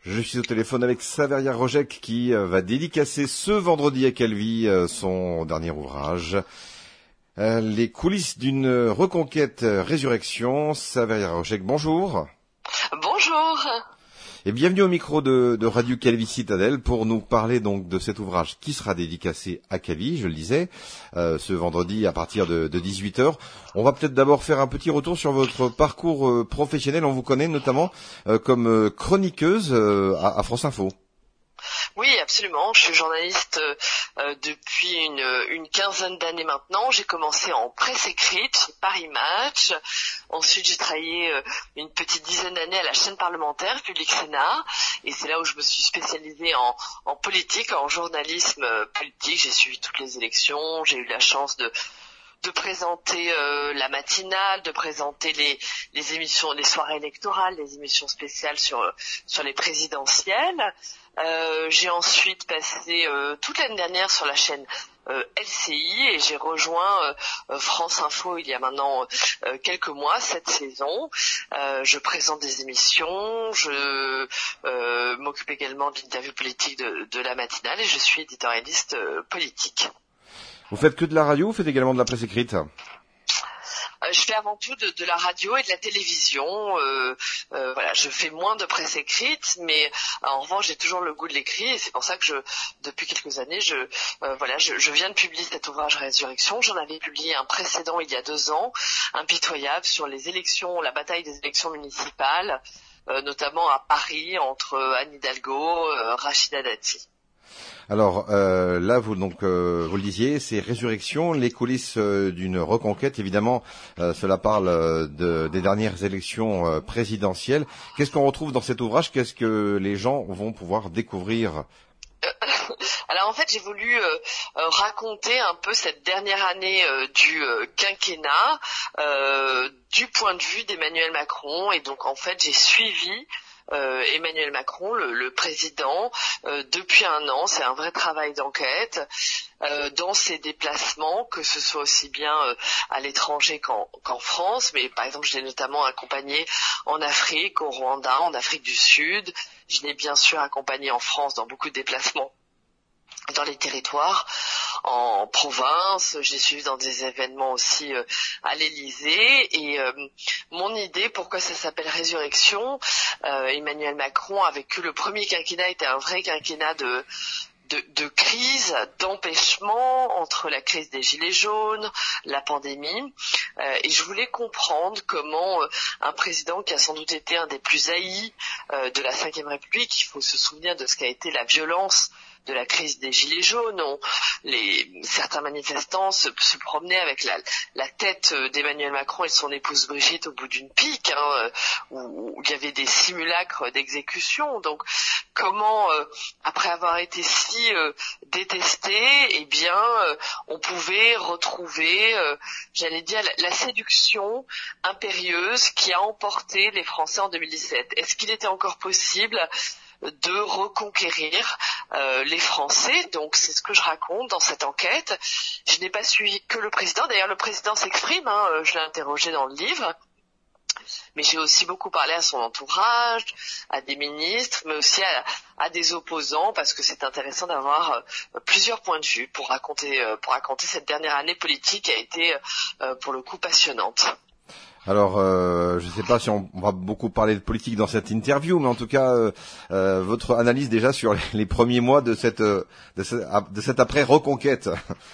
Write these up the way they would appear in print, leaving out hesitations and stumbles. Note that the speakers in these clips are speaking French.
Je suis au téléphone avec Saveria Rojek qui va dédicacer ce vendredi à Calvi son dernier ouvrage. Les coulisses d'une reconquête résurrection. Saveria Rojek, bonjour. Bonjour. Et bienvenue au micro de Radio Calvi Citadelle pour nous parler donc de cet ouvrage qui sera dédicacé à Calvi, je le disais, ce vendredi à partir de 18h. On va peut-être d'abord faire un petit retour sur votre parcours professionnel. On vous connaît notamment comme chroniqueuse à France Info. Oui, absolument. Je suis journaliste depuis une quinzaine d'années maintenant. J'ai commencé en presse écrite chez Paris Match. Ensuite, j'ai travaillé une petite dizaine d'années à la chaîne parlementaire Public Sénat. Et c'est là où je me suis spécialisée en politique, en journalisme politique. J'ai suivi toutes les élections. J'ai eu la chance de présenter la matinale, de présenter les émissions, les soirées électorales, les émissions spéciales sur les présidentielles. J'ai ensuite passé toute l'année dernière sur la chaîne LCI et j'ai rejoint France Info il y a maintenant quelques mois, cette saison. Je présente des émissions, je m'occupe également de l'interview politique de la matinale et je suis éditorialiste politique. Vous faites que de la radio ou vous faites également de la presse écrite ? Je fais avant tout de la radio et de la télévision. Voilà, je fais moins de presse écrite, mais en revanche, j'ai toujours le goût de l'écrit et c'est pour ça que depuis quelques années, je viens de publier cet ouvrage Résurrection. J'en avais publié un précédent il y a 2 ans, impitoyable, sur les élections, la bataille des élections municipales, notamment à Paris entre Anne Hidalgo, Rachida Dati. Alors là, vous le disiez, c'est Résurrection, les coulisses d'une reconquête. Évidemment, cela parle des dernières élections présidentielles. Qu'est-ce qu'on retrouve dans cet ouvrage ? Qu'est-ce que les gens vont pouvoir découvrir ? Alors en fait, j'ai voulu raconter un peu cette dernière année du quinquennat du point de vue d'Emmanuel Macron. Et donc en fait, j'ai suivi Emmanuel Macron, le président, depuis 1 an. C'est un vrai travail d'enquête dans ses déplacements, que ce soit aussi bien à l'étranger qu'en France. Mais par exemple, je l'ai notamment accompagné en Afrique, au Rwanda, en Afrique du Sud. Je l'ai bien sûr accompagné en France dans beaucoup de déplacements dans les territoires, en province. J'ai suivi dans des événements aussi à l'Élysée. Et mon idée, pourquoi ça s'appelle Résurrection, Emmanuel Macron a vécu le premier quinquennat, était un vrai quinquennat de crise, d'empêchement entre la crise des gilets jaunes, la pandémie, et je voulais comprendre comment un président qui a sans doute été un des plus haïs de la Ve République, il faut se souvenir de ce qu'a été la violence de la crise des gilets jaunes, certains manifestants se promenaient avec la tête d'Emmanuel Macron et de son épouse Brigitte au bout d'une pique, où il y avait des simulacres d'exécution. Donc comment, après avoir été si détesté, eh bien on pouvait retrouver, j'allais dire, la séduction impérieuse qui a emporté les Français en 2017. Est-ce qu'il était encore possible de reconquérir les Français? Donc c'est ce que je raconte dans cette enquête. Je n'ai pas suivi que le président. D'ailleurs, le président s'exprime, je l'ai interrogé dans le livre. Mais j'ai aussi beaucoup parlé à son entourage, à des ministres, mais aussi à des opposants, parce que c'est intéressant d'avoir plusieurs points de vue pour raconter cette dernière année politique qui a été pour le coup passionnante. Alors, je ne sais pas si on va beaucoup parler de politique dans cette interview, mais en tout cas, votre analyse déjà sur les premiers mois de cette après-reconquête.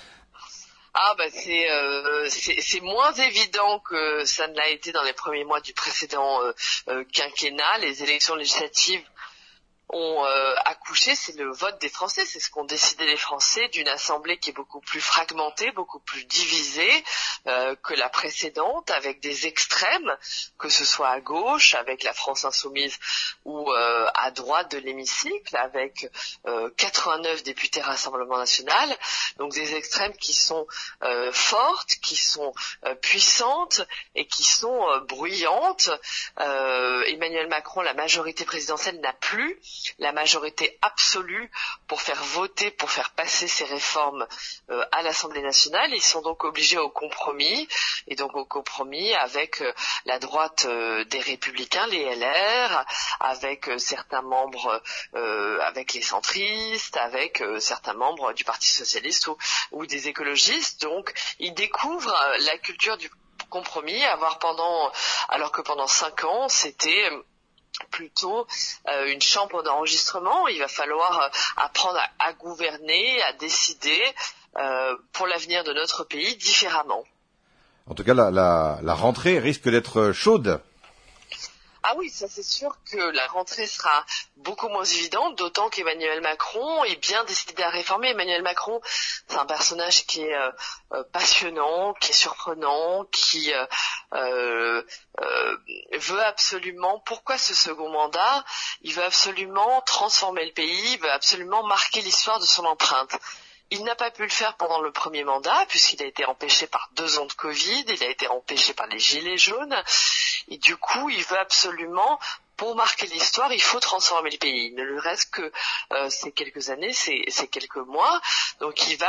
Ah c'est moins évident que ça ne l'a été dans les premiers mois du précédent quinquennat. Les élections législatives ont accouché, c'est le vote des Français, c'est ce qu'ont décidé les Français, d'une assemblée qui est beaucoup plus fragmentée, beaucoup plus divisée que la précédente, avec des extrêmes, que ce soit à gauche, avec la France insoumise, ou à droite de l'hémicycle, avec 89 députés Rassemblement National, donc des extrêmes qui sont fortes, qui sont puissantes et qui sont bruyantes. Emmanuel Macron, la majorité présidentielle n'a plus la majorité absolue pour faire voter, pour faire passer ces réformes à l'Assemblée nationale. Ils sont donc obligés au compromis, et donc au compromis avec la droite des Républicains, les LR, avec certains membres, avec les centristes, avec certains membres du Parti socialiste ou des écologistes. Donc ils découvrent la culture du compromis, alors que pendant 5 ans, c'était plutôt une chambre d'enregistrement. Il va falloir apprendre à gouverner, à décider pour l'avenir de notre pays différemment. En tout cas, la rentrée risque d'être chaude. Ah oui, ça c'est sûr que la rentrée sera beaucoup moins évidente, d'autant qu'Emmanuel Macron est bien décidé à réformer. Emmanuel Macron, c'est un personnage qui est passionnant, qui est surprenant, qui veut absolument... Pourquoi ce second mandat? Il veut absolument transformer le pays, il veut absolument marquer l'histoire de son empreinte. Il n'a pas pu le faire pendant le premier mandat, puisqu'il a été empêché par 2 ans de Covid, il a été empêché par les gilets jaunes, et du coup, il veut absolument, pour marquer l'histoire, il faut transformer le pays. Il ne lui reste que ces quelques années, ces quelques mois, donc il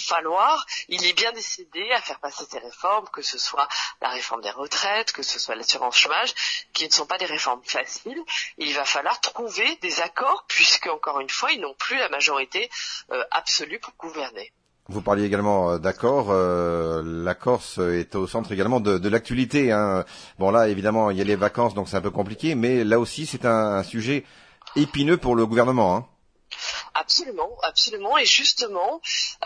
est bien décidé à faire passer ces réformes, que ce soit la réforme des retraites, que ce soit l'assurance chômage, qui ne sont pas des réformes faciles, et il va falloir trouver des accords, puisque, encore une fois, ils n'ont plus la majorité absolue pour gouverner. Vous parliez également d'accord, la Corse est au centre également de l'actualité, hein. Bon là, évidemment, il y a les vacances, donc c'est un peu compliqué, mais là aussi, c'est un sujet épineux pour le gouvernement, hein. Absolument, absolument. Et justement,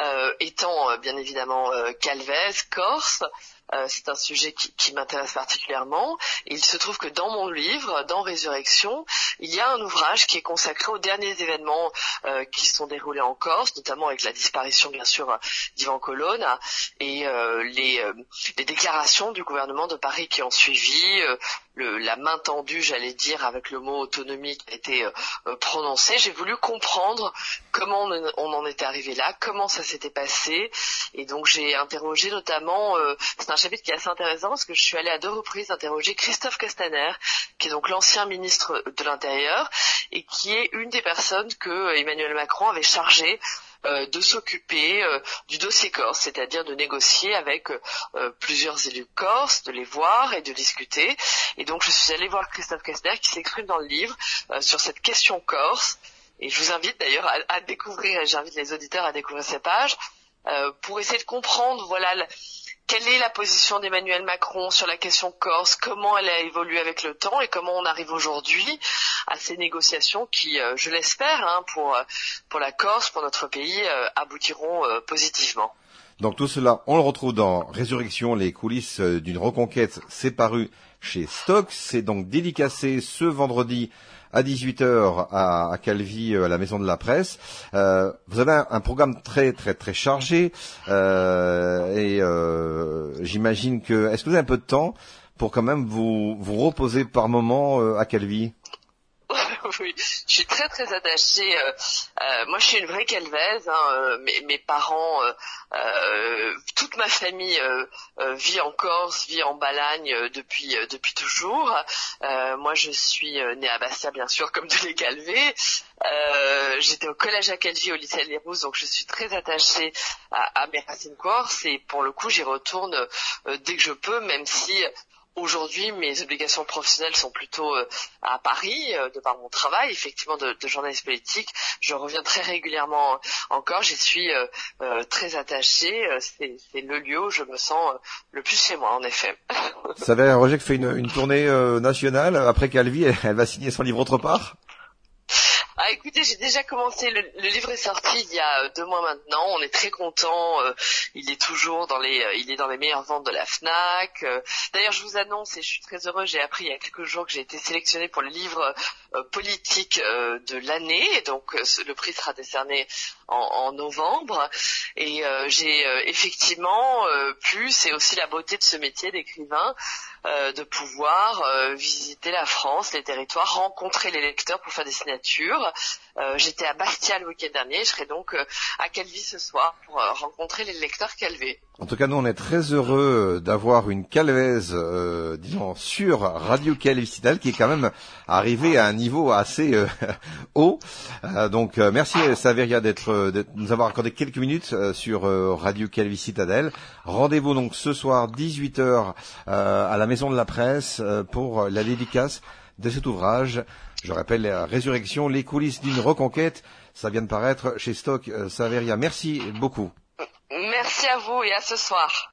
étant bien évidemment calvèse, corse, c'est un sujet qui m'intéresse particulièrement. Et il se trouve que dans mon livre, dans Résurrection, il y a un ouvrage qui est consacré aux derniers événements qui se sont déroulés en Corse, notamment avec la disparition bien sûr d'Ivan Colonne et les déclarations du gouvernement de Paris qui ont suivi, la main tendue, j'allais dire, avec le mot autonomie qui a été prononcé. J'ai voulu comprendre comment on en était arrivé là, comment ça s'était passé, et donc j'ai interrogé notamment, c'est un chapitre qui est assez intéressant parce que je suis allée à 2 reprises interroger Christophe Castaner, qui est donc l'ancien ministre de l'Intérieur et qui est une des personnes que Emmanuel Macron avait chargé de s'occuper du dossier corse, c'est-à-dire de négocier avec plusieurs élus corses, de les voir et de discuter. Et donc je suis allée voir Christophe Castaner qui s'exprime dans le livre sur cette question corse. Et je vous invite d'ailleurs à découvrir, j'invite les auditeurs à découvrir ces pages pour essayer de comprendre, voilà, quelle est la position d'Emmanuel Macron sur la question corse, comment elle a évolué avec le temps et comment on arrive aujourd'hui à ces négociations qui, je l'espère, hein, pour la Corse, pour notre pays, aboutiront positivement. Donc tout cela, on le retrouve dans Résurrection, les coulisses d'une reconquête. C'est paru chez Stock. C'est donc dédicacé ce vendredi à 18h à Calvi, à la Maison de la Presse. Vous avez un programme très très très chargé et j'imagine que... Est-ce que vous avez un peu de temps pour quand même vous reposer par moment à Calvi? Oui, je suis très très attachée. Moi, je suis une vraie calvaise. Hein, mes parents, toute ma famille vit en Corse, vit en Balagne depuis toujours. Moi, je suis née à Bastia, bien sûr, comme tous les Calvés. J'étais au collège à Calvi, au lycée Les Rousses, donc je suis très attachée à mes racines corses. Et pour le coup, j'y retourne dès que je peux, même si aujourd'hui, mes obligations professionnelles sont plutôt à Paris, de par mon travail, effectivement, de journaliste politique. Je reviens très régulièrement encore. J'y suis très attachée. C'est le lieu où je me sens le plus chez moi, en effet. Ça va, Roger, qui fait une tournée nationale. Après Calvi, elle va signer son livre autre part? Ah, écoutez, j'ai déjà commencé. Le livre est sorti il y a 2 mois maintenant. On est très content. Il est toujours il est dans les meilleures ventes de la Fnac. D'ailleurs, je vous annonce et je suis très heureux. J'ai appris il y a quelques jours que j'ai été sélectionnée pour le livre politique de l'année. Donc, le prix sera décerné en novembre. Et j'ai effectivement pu, c'est aussi la beauté de ce métier d'écrivain, de pouvoir visiter la France, les territoires, rencontrer les lecteurs pour faire des signatures. J'étais à Bastia le week-end dernier, je serai donc à Calvi ce soir pour rencontrer les lecteurs calvés. En tout cas, nous, on est très heureux d'avoir une Calvaise, disons, sur Radio Calvi Citadel, qui est quand même arrivée à un niveau assez haut. Donc, merci Saveria de nous avoir accordé quelques minutes sur Radio Calvi Citadel. Rendez-vous donc ce soir 18h à la Maison de la Presse pour la dédicace de cet ouvrage. Je rappelle, la Résurrection, les coulisses d'une reconquête. Ça vient de paraître chez Stock Saveria. Merci beaucoup. Merci à vous et à ce soir.